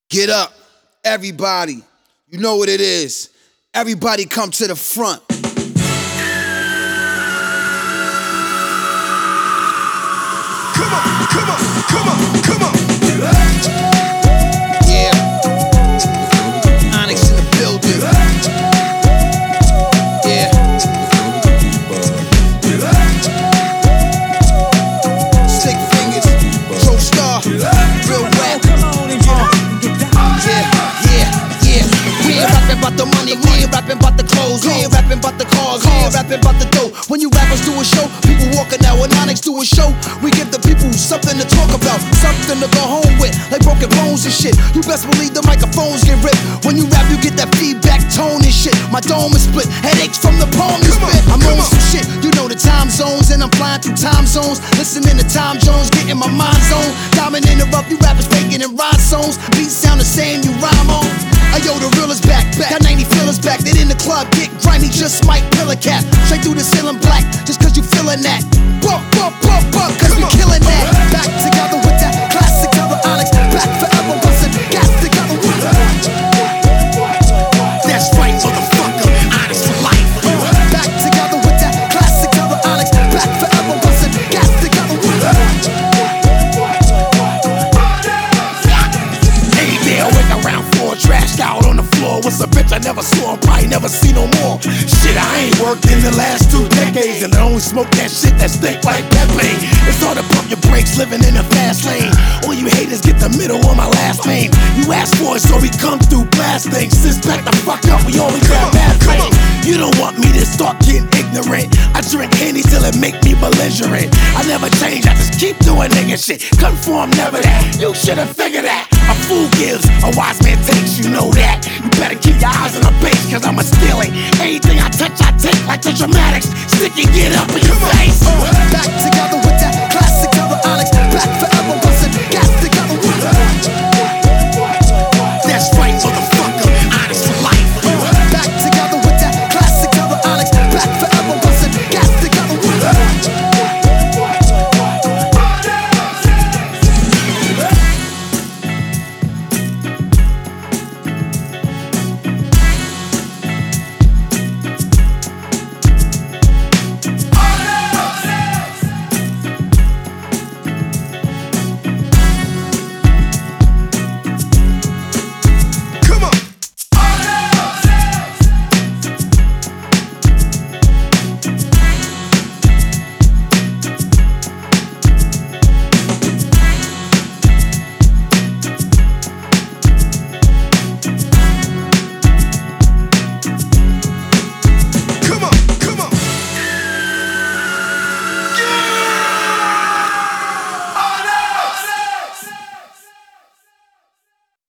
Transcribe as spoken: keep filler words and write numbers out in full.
Get up, everybody. You know what it is. Everybody come to the front. Come on, come on, come on, come on. Yeah. Onyx in the building. Yeah. Stick fingers, Joe Star, real rap. We ain't rapping about the money, we ain't rapping about the clothes, we ain't rapping about the cars, we ain't rapping about the dough. When you rappers do a show, people walking out. When Onyx do a show, we give the people something to talk about, something to go home with, like broken bones and shit. You best believe the microphones get ripped. When you rap, you get that feedback tone and shit. My dome is split, headaches from the poem you spit. I'm on some shit, you know the time zones, and I'm flying through time zones, listening to Tom Jones, getting my mind zone. Diamond interrupt, you rappers faking in rhyme songs. Beats sound the same, you rhyme on. Ayo, the real is back, back. Got ninety feelers back. They in the club, get grimy, just might pill a cat. Straight through the ceiling black, just cause you feeling that. Bump, bump, bump, bump, cause we killing that. Back together with that classic color Onyx. Back forever, bustin' gas together with that's right, motherfucker. Onyx for life. Back together with that classic color Onyx. Back forever, bustin' gas together with hey there, wake around four, trashed out on the floor. What's a bitch I never saw, probably never see no more. Shit, I ain't worked in the last two decades, and I only smoke that shit that stink like Pepe. It's hard to pump your brakes living in a fast lane. All you haters get the middle of my last name. You ask for it, so we come through blast things. Sis, back the fuck up, we always got bad fame. You don't want me to start getting ignorant. I drink Henny till it make me belligerent. I never change, I just keep doing nigga shit. Conform, never that. You should've figured that. A fool gives, a wise man takes, you know that. You better keep your eyes on the base, cause I'ma steal it. Anything I touch, I take like the dramatics. Stick and get up in your face. Uh, back together with that classic color Onyx. Back forever.